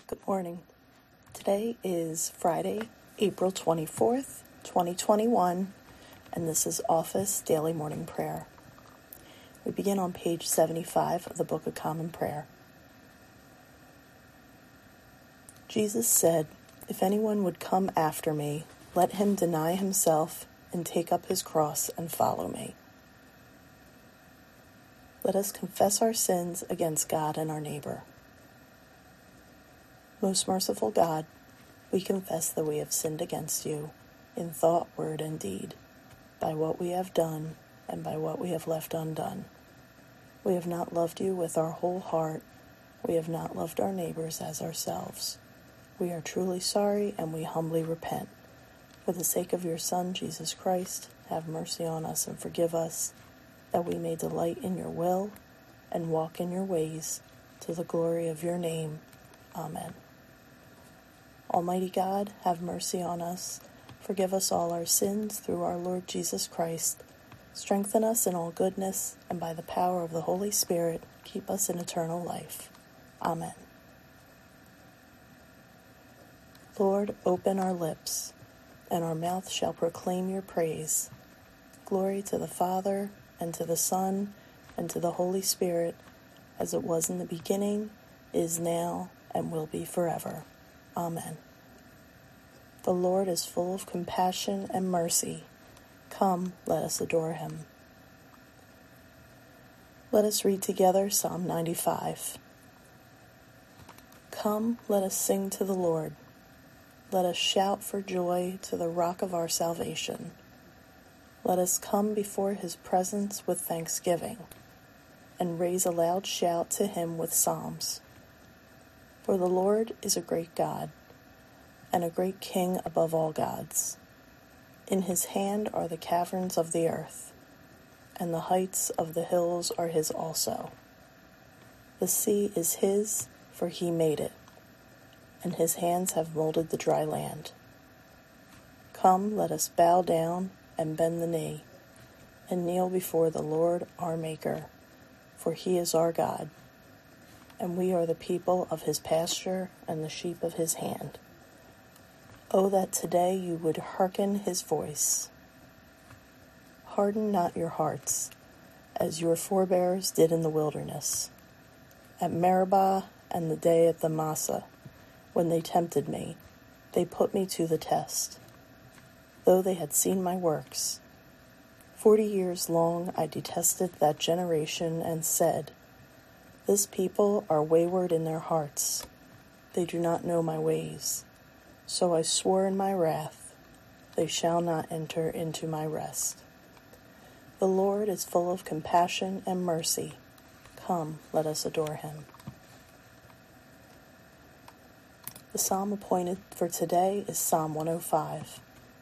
Good morning. Today is Friday, April 24th, 2021, and this is Office Daily Morning Prayer. We begin on page 75 of the Book of Common Prayer. Jesus said, "If anyone would come after me, let him deny himself and take up his cross and follow me." Let us confess our sins against God and our neighbor. Most merciful God, we confess that we have sinned against you in thought, word, and deed, by what we have done and by what we have left undone. We have not loved you with our whole heart. We have not loved our neighbors as ourselves. We are truly sorry and we humbly repent. For the sake of your Son, Jesus Christ, have mercy on us and forgive us, that we may delight in your will and walk in your ways, to the glory of your name. Amen. Almighty God, have mercy on us. Forgive us all our sins through our Lord Jesus Christ. Strengthen us in all goodness, and by the power of the Holy Spirit, keep us in eternal life. Amen. Lord, open our lips, and our mouth shall proclaim your praise. Glory to the Father, and to the Son, and to the Holy Spirit, as it was in the beginning, is now, and will be forever. Amen. The Lord is full of compassion and mercy. Come, let us adore him. Let us read together Psalm 95. Come, let us sing to the Lord. Let us shout for joy to the rock of our salvation. Let us come before his presence with thanksgiving, and raise a loud shout to him with psalms. For the Lord is a great God, and a great King above all gods. In his hand are the caverns of the earth, and the heights of the hills are his also. The sea is his, for he made it, and his hands have molded the dry land. Come, let us bow down and bend the knee, and kneel before the Lord our Maker, for he is our God, and we are the people of his pasture and the sheep of his hand. Oh, that today you would hearken his voice. Harden not your hearts, as your forebears did in the wilderness, at Meribah and the day at the Massah, when they tempted me, they put me to the test, though they had seen my works. 40 years long I detested that generation and said, "This people are wayward in their hearts. They do not know my ways." So I swore in my wrath, they shall not enter into my rest. The Lord is full of compassion and mercy. Come, let us adore him. The psalm appointed for today is Psalm 105.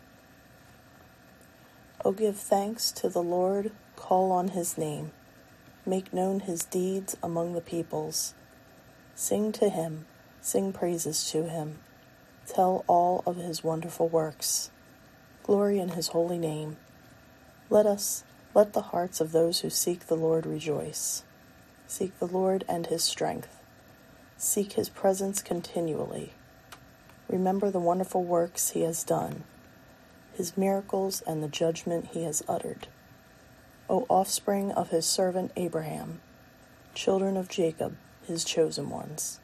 O give thanks to the Lord, call on his name. Make known his deeds among the peoples. Sing to him, sing praises to him. Tell all of his wonderful works. Glory in his holy name. Let the hearts of those who seek the Lord rejoice. Seek the Lord and his strength. Seek his presence continually. Remember the wonderful works he has done, his miracles and the judgment he has uttered. O offspring of his servant Abraham, children of Jacob, his chosen ones.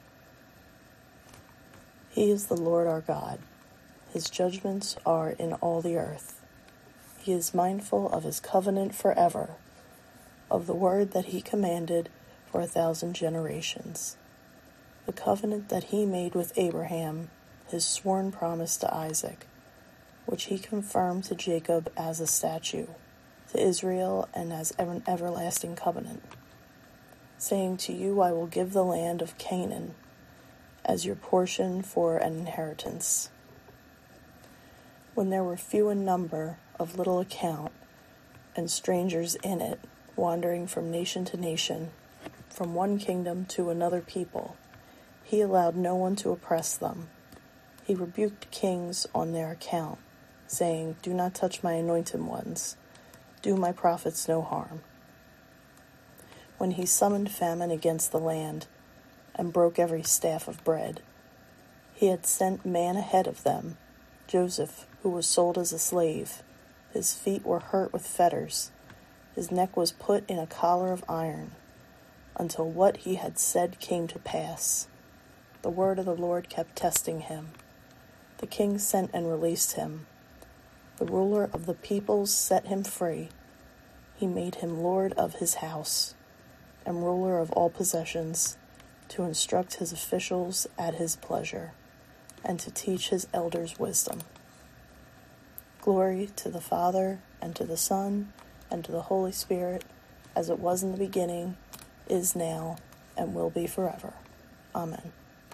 He is the Lord our God. His judgments are in all the earth. He is mindful of his covenant forever, of the word that he commanded for 1,000 generations. The covenant that he made with Abraham, his sworn promise to Isaac, which he confirmed to Jacob as a statute, to Israel and as an everlasting covenant, saying, "To you I will give the land of Canaan as your portion for an inheritance." When there were few in number, of little account, and strangers in it, wandering from nation to nation, from one kingdom to another people, he allowed no one to oppress them. He rebuked kings on their account, saying, "Do not touch my anointed ones. Do my prophets no harm." When he summoned famine against the land and broke every staff of bread, He had sent man ahead of them, Joseph, who was sold as a slave. His feet were hurt with fetters. His neck was put in a collar of iron, until what he had said came to pass. The word of the Lord kept testing him. The king sent and released him. The ruler of the peoples set him free. He made him lord of his house and ruler of all possessions, to instruct his officials at his pleasure, and to teach his elders wisdom. Glory to the Father, and to the Son, and to the Holy Spirit, as it was in the beginning, is now, and will be forever. Amen.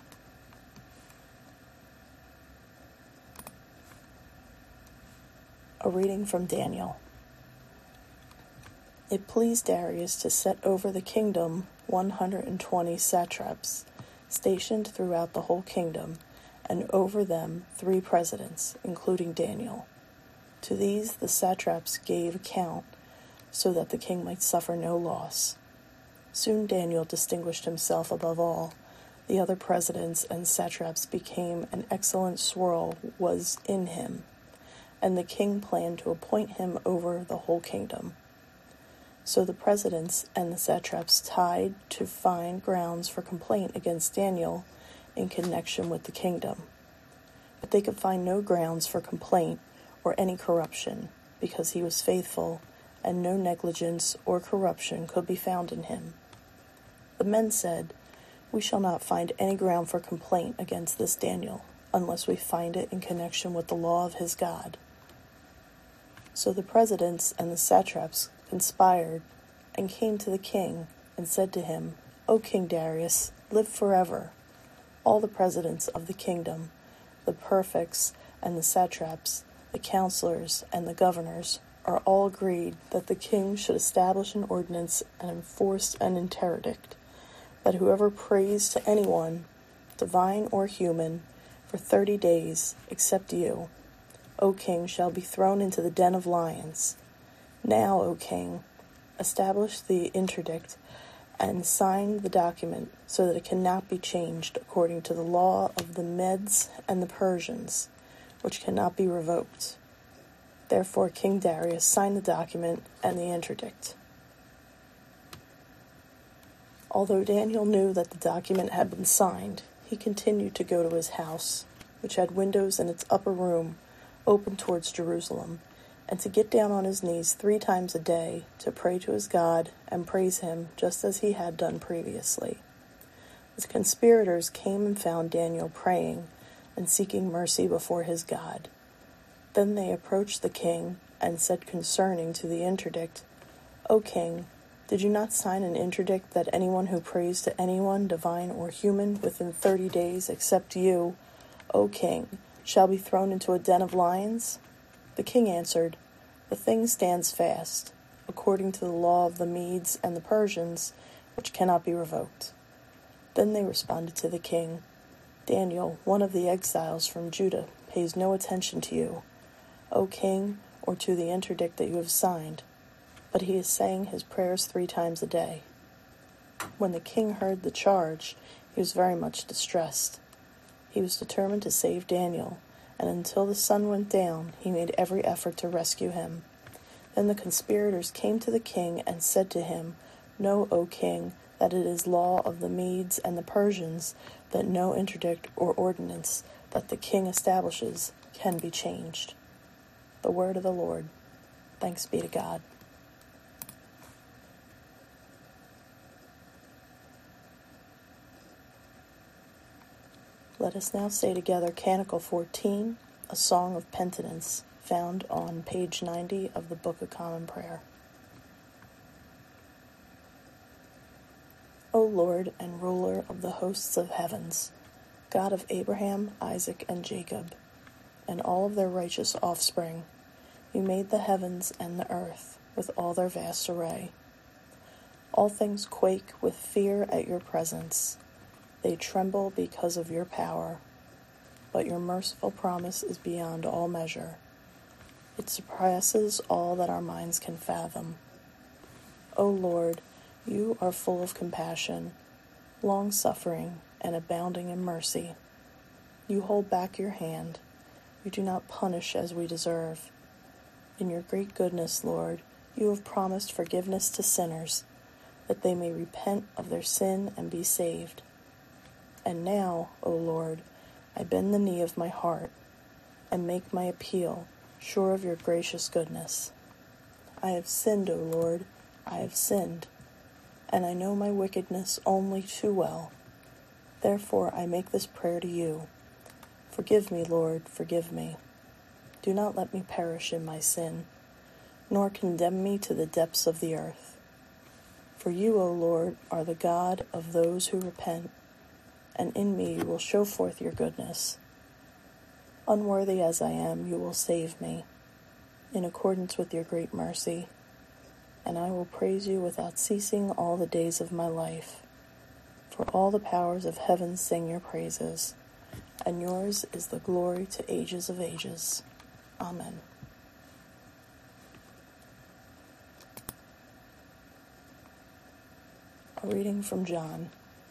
A reading from Daniel. It pleased Darius to set over the kingdom 120 satraps, stationed throughout the whole kingdom, and over them 3 presidents, including Daniel. To these the satraps gave account, so that the king might suffer no loss. Soon Daniel distinguished himself above all. The other presidents and satraps became an excellent swirl was in him, and the king planned to appoint him over the whole kingdom. So the presidents and the satraps tried to find grounds for complaint against Daniel in connection with the kingdom. But they could find no grounds for complaint or any corruption, because he was faithful, and no negligence or corruption could be found in him. The men said, "We shall not find any ground for complaint against this Daniel, unless we find it in connection with the law of his God." So the presidents and the satraps conspired and came to the king and said to him, "O King Darius, live forever." All the presidents of the kingdom, the prefects and the satraps, the counselors and the governors, are all agreed that the king should establish an ordinance and enforce an interdict, that whoever prays to anyone, divine or human, for 30 days, except you, O king, shall be thrown into the den of lions. Now, O king, establish the interdict and sign the document so that it cannot be changed according to the law of the Medes and the Persians, which cannot be revoked. Therefore King Darius signed the document and the interdict. Although Daniel knew that the document had been signed, he continued to go to his house, which had windows in its upper room open towards Jerusalem, and to get down on his knees 3 times a day to pray to his God and praise him just as he had done previously. The conspirators came and found Daniel praying and seeking mercy before his God. Then they approached the king and said concerning to the interdict, "O king, did you not sign an interdict that anyone who prays to anyone, divine or human, within 30 days except you, O king, shall be thrown into a den of lions?" The king answered, "The thing stands fast, according to the law of the Medes and the Persians, which cannot be revoked." Then they responded to the king, "Daniel, one of the exiles from Judah, pays no attention to you, O king, or to the interdict that you have signed, but he is saying his prayers 3 times a day." When the king heard the charge, he was very much distressed. He was determined to save Daniel, and until the sun went down, he made every effort to rescue him. Then the conspirators came to the king and said to him, "Know, O king, that it is law of the Medes and the Persians that no interdict or ordinance that the king establishes can be changed." The word of the Lord. Thanks be to God. Let us now say together Canticle 14, a song of penitence, found on page 90 of the Book of Common Prayer. O Lord and ruler of the hosts of heavens, God of Abraham, Isaac, and Jacob, and all of their righteous offspring, you made the heavens and the earth with all their vast array. All things quake with fear at your presence. They tremble because of your power, but your merciful promise is beyond all measure. It surpasses all that our minds can fathom. O Lord, you are full of compassion, long-suffering, and abounding in mercy. You hold back your hand. You do not punish as we deserve. In your great goodness, Lord, you have promised forgiveness to sinners, that they may repent of their sin and be saved. And now, O Lord, I bend the knee of my heart and make my appeal, sure of your gracious goodness. I have sinned, O Lord, I have sinned, and I know my wickedness only too well. Therefore I make this prayer to you. Forgive me, Lord, forgive me. Do not let me perish in my sin, nor condemn me to the depths of the earth. For you, O Lord, are the God of those who repent, and in me you will show forth your goodness. Unworthy as I am, you will save me, in accordance with your great mercy, and I will praise you without ceasing all the days of my life. For all the powers of heaven sing your praises, and yours is the glory to ages of ages. Amen. A reading from John.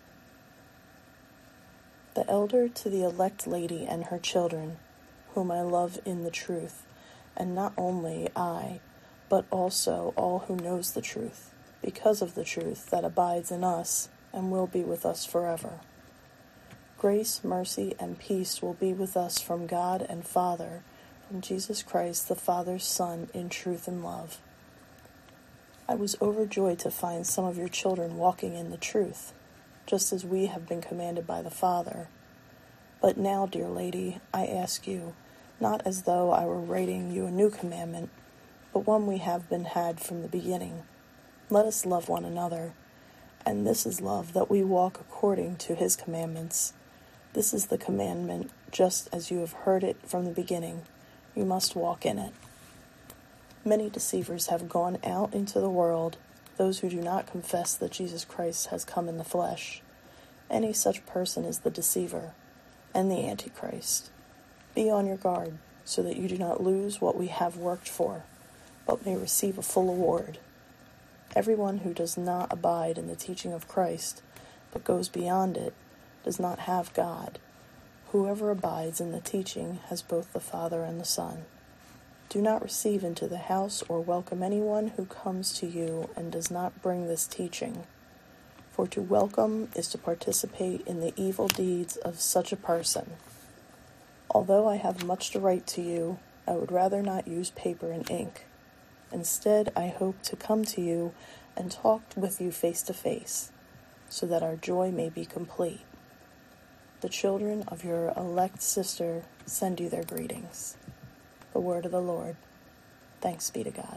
The elder to the elect lady and her children, whom I love in the truth, and not only I, but also all who knows the truth, because of the truth that abides in us and will be with us forever. Grace, mercy, and peace will be with us from God and Father, from Jesus Christ, the Father's Son, in truth and love. I was overjoyed to find some of your children walking in the truth, just as we have been commanded by the Father. But now, dear lady, I ask you, not as though I were writing you a new commandment, but one we have been had from the beginning. Let us love one another, and this is love, that we walk according to his commandments. This is the commandment, just as you have heard it from the beginning. You must walk in it. Many deceivers have gone out into the world, those who do not confess that Jesus Christ has come in the flesh. Any such person is the deceiver and the Antichrist. Be on your guard, so that you do not lose what we have worked for, but may receive a full award. Everyone who does not abide in the teaching of Christ, but goes beyond it, does not have God. Whoever abides in the teaching has both the Father and the Son. Do not receive into the house or welcome anyone who comes to you and does not bring this teaching. For to welcome is to participate in the evil deeds of such a person. Although I have much to write to you, I would rather not use paper and ink. Instead, I hope to come to you and talk with you face to face, so that our joy may be complete. The children of your elect sister send you their greetings. The word of the Lord. Thanks be to God.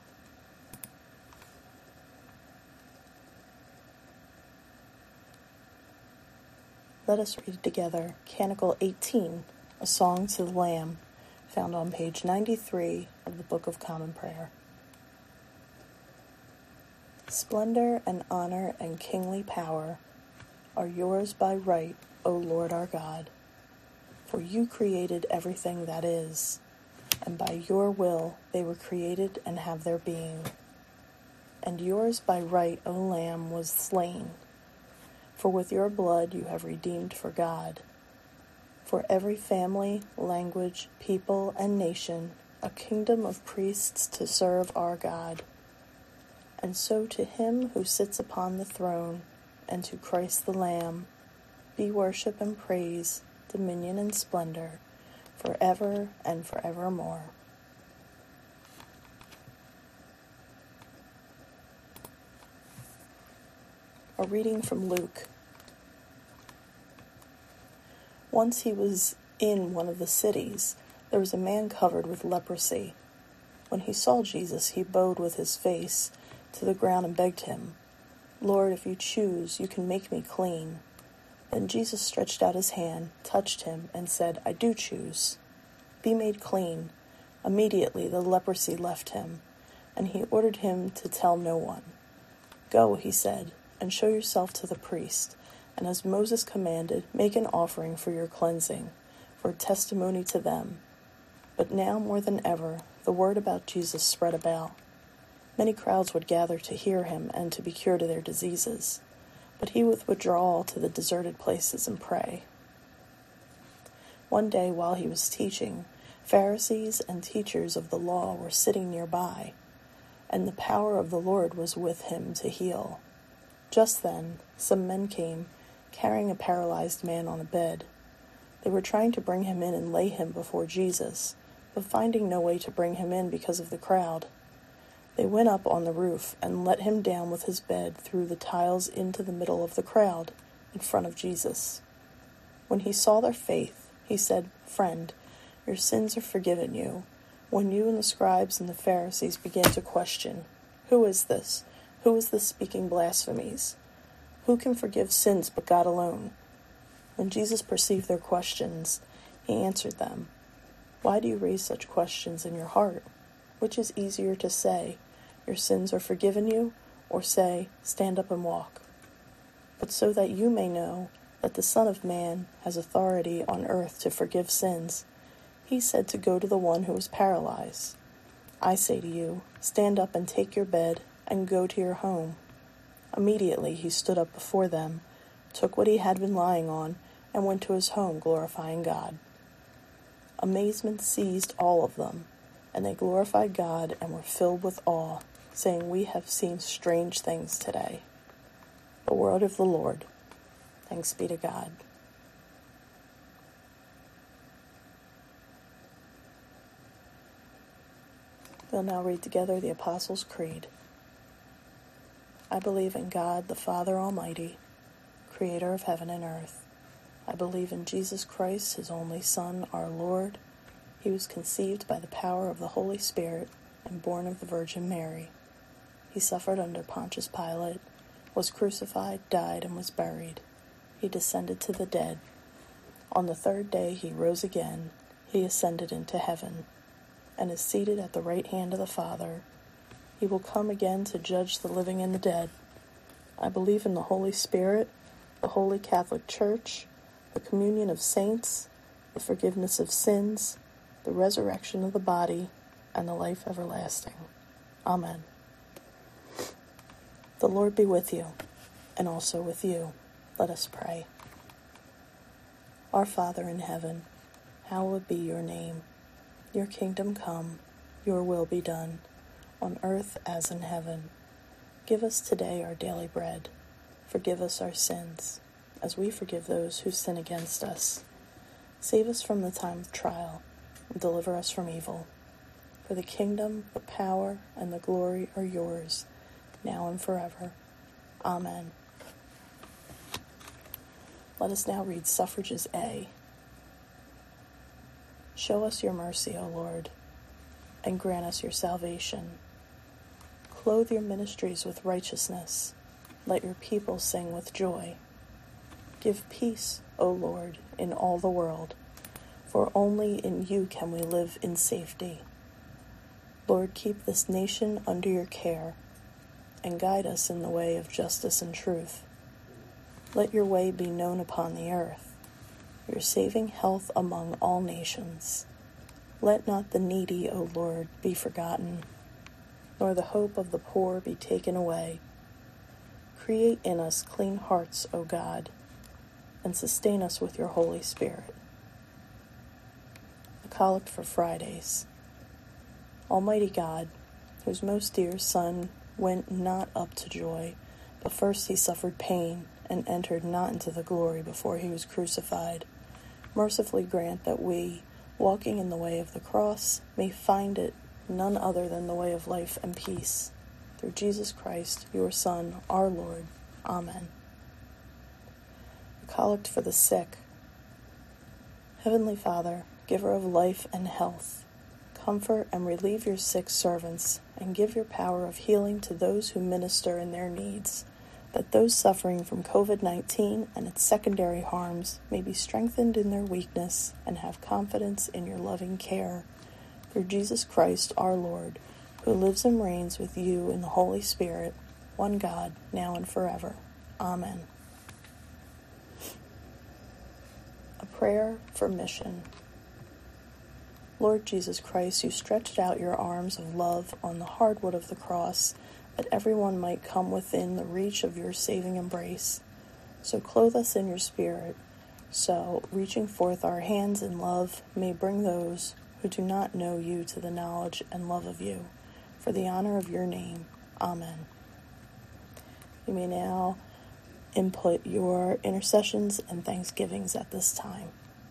Let us read together Canticle 18, a song to the Lamb, found on page 93 of the Book of Common Prayer. Splendor and honor and kingly power are yours by right, O Lord our God. For you created everything that is, and by your will they were created and have their being. And yours by right, O Lamb, was slain. For with your blood you have redeemed for God. For every family, language, people, and nation, a kingdom of priests to serve our God. And so to him who sits upon the throne, and to Christ the Lamb, be worship and praise, dominion and splendor, forever and forevermore. A reading from Luke. Once he was in one of the cities. There was a man covered with leprosy. When he saw Jesus, he bowed with his face to the ground and begged him, "Lord, if you choose, you can make me clean." Then Jesus stretched out his hand, touched him, and said, "I do choose. Be made clean." Immediately the leprosy left him, and he ordered him to tell no one. "Go," he said, "and show yourself to the priest, and as Moses commanded, make an offering for your cleansing, for a testimony to them." But now more than ever, the word about Jesus spread about. Many crowds would gather to hear him and to be cured of their diseases, but he would withdraw to the deserted places and pray. One day while he was teaching, Pharisees and teachers of the law were sitting nearby, and the power of the Lord was with him to heal. Just then, some men came, carrying a paralyzed man on a bed. They were trying to bring him in and lay him before Jesus, but finding no way to bring him in because of the crowd, they went up on the roof and let him down with his bed through the tiles into the middle of the crowd, in front of Jesus. When he saw their faith, he said, "Friend, your sins are forgiven you." When you and the scribes and the Pharisees began to question, "Who is this? Who is this speaking blasphemies? Who can forgive sins but God alone?" When Jesus perceived their questions, he answered them, "Why do you raise such questions in your heart? Which is easier to say, 'Your sins are forgiven you,' or say, 'Stand up and walk'? But so that you may know that the Son of Man has authority on earth to forgive sins, he said to go to the one who was paralyzed, 'I say to you, stand up and take your bed and go to your home.' Immediately he stood up before them, took what he had been lying on, and went to his home, glorifying God. Amazement seized all of them, and they glorified God and were filled with awe, saying, 'We have seen strange things today.'" The word of the Lord. Thanks be to God. We'll now read together the Apostles' Creed. I believe in God, the Father Almighty, creator of heaven and earth. I believe in Jesus Christ, his only Son, our Lord. He was conceived by the power of the Holy Spirit and born of the Virgin Mary. He suffered under Pontius Pilate, was crucified, died, and was buried. He descended to the dead. On the third day he rose again. He ascended into heaven, and is seated at the right hand of the Father. He will come again to judge the living and the dead. I believe in the Holy Spirit, the Holy Catholic Church, the communion of saints, the forgiveness of sins, the resurrection of the body, and the life everlasting. Amen. The Lord be with you, and also with you. Let us pray. Our Father in heaven, hallowed be your name. Your kingdom come, your will be done, on earth as in heaven. Give us today our daily bread. Forgive us our sins, as we forgive those who sin against us. Save us from the time of trial, and deliver us from evil. For the kingdom, the power, and the glory are yours, now and forever. Amen. Let us now read Suffrages A. Show us your mercy, O Lord, and grant us your salvation. Clothe your ministries with righteousness. Let your people sing with joy. Give peace, O Lord, in all the world, for only in you can we live in safety. Lord, keep this nation under your care, and guide us in the way of justice and truth. Let your way be known upon the earth, your saving health among all nations. Let not the needy, O Lord, be forgotten, nor the hope of the poor be taken away. Create in us clean hearts, O God, and sustain us with your Holy Spirit. A Collect for Fridays. Almighty God, whose most dear Son went not up to joy, but first he suffered pain and entered not into the glory before he was crucified, mercifully grant that we, walking in the way of the cross, may find it none other than the way of life and peace. Through Jesus Christ, your Son, our Lord. Amen. A Collect for the Sick. Heavenly Father, giver of life and health, comfort and relieve your sick servants, and give your power of healing to those who minister in their needs, that those suffering from COVID-19 and its secondary harms may be strengthened in their weakness and have confidence in your loving care. Through Jesus Christ our Lord, who lives and reigns with you in the Holy Spirit, one God, now and forever. Amen. A prayer for mission. Lord Jesus Christ, you stretched out your arms of love on the hardwood of the cross, that everyone might come within the reach of your saving embrace. So clothe us in your Spirit, So, reaching forth our hands in love may bring those who do not know you to the knowledge and love of you, for the honor of your name. Amen. You may now input your intercessions and thanksgivings at this time.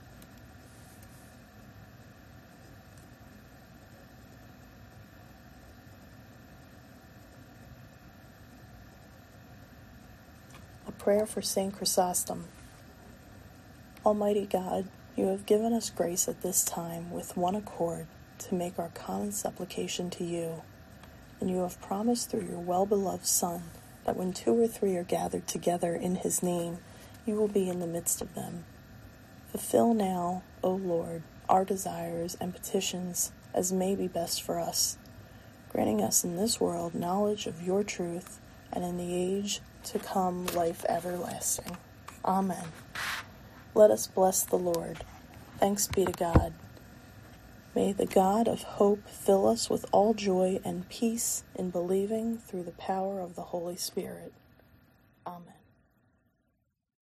A prayer for Saint Chrysostom. Almighty God, you have given us grace at this time with one accord to make our common supplication to you, and you have promised through your well-beloved Son that when 2 or 3 are gathered together in his name, you will be in the midst of them. Fulfill now, O Lord, our desires and petitions as may be best for us, granting us in this world knowledge of your truth, and in the age to come life everlasting. Amen. Let us bless the Lord. Thanks be to God. May the God of hope fill us with all joy and peace in believing through the power of the Holy Spirit. Amen.